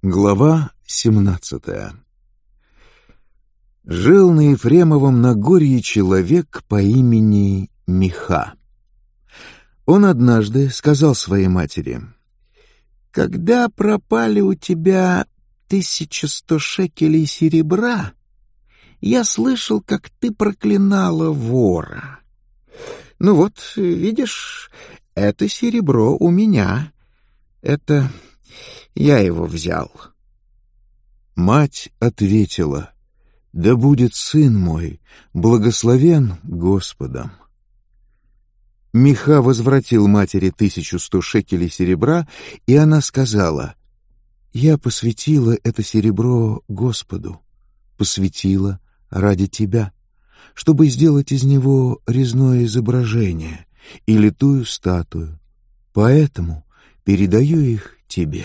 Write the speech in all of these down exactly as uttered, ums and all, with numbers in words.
Глава семнадцатая. Жил на Ефремовом Нагорье человек по имени Миха. Он однажды сказал своей матери: «Когда пропали у тебя тысяча сто шекелей серебра, я слышал, как ты проклинала вора. Ну вот, видишь, это серебро у меня. Это я его взял». Мать ответила: «Да будет сын мой благословен Господом». Миха возвратил матери тысячу сто шекелей серебра, и она сказала: «Я посвятила это серебро Господу, посвятила ради тебя, чтобы сделать из него резное изображение и литую статую, поэтому передаю их тебе».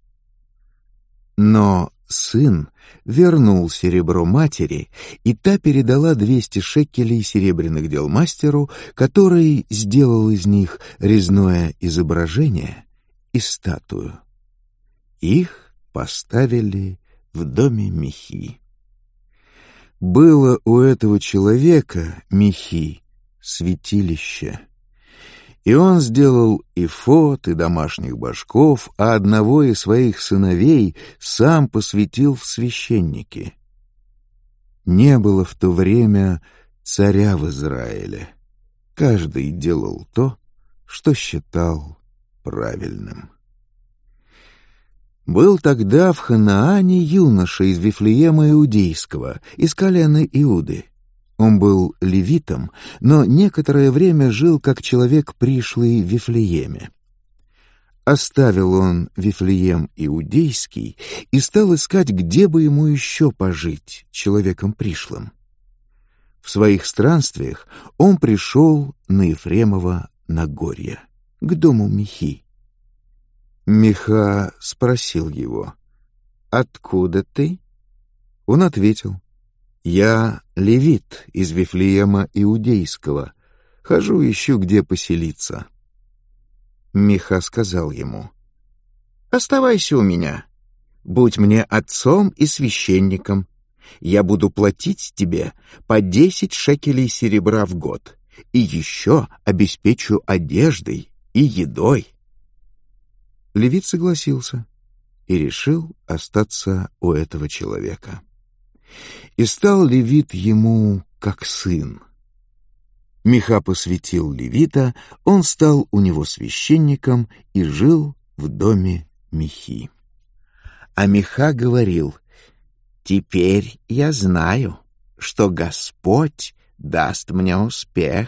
Но сын вернул серебро матери, и та передала двести шекелей серебряных дел мастеру, который сделал из них резное изображение и статую. Их поставили в доме Михи. Было у этого человека, Михи, святилище. И он сделал эфод и домашних божков, а одного из своих сыновей сам посвятил в священники. Не было в то время царя в Израиле. Каждый делал то, что считал правильным. Был тогда в Ханаане юноша из Вифлеема Иудейского, из колена Иуды. Он был левитом, но некоторое время жил как человек пришлый в Вифлееме. Оставил он Вифлеем Иудейский и стал искать, где бы ему еще пожить человеком пришлым. В своих странствиях он пришел на Ефремово Нагорье, к дому Михи. Миха спросил его: «Откуда ты?» Он ответил: «Я левит из Вифлеема Иудейского, хожу, ищу, где поселиться». Миха сказал ему: «Оставайся у меня, будь мне отцом и священником. Я буду платить тебе по десять шекелей серебра в год, и еще обеспечу одеждой и едой». Левит согласился и решил остаться у этого человека. И стал левит ему как сын. Миха посвятил левита, он стал у него священником и жил в доме Михи. А Миха говорил: «Теперь я знаю, что Господь даст мне успех,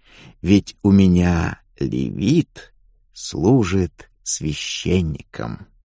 ведь у меня левит служит священником».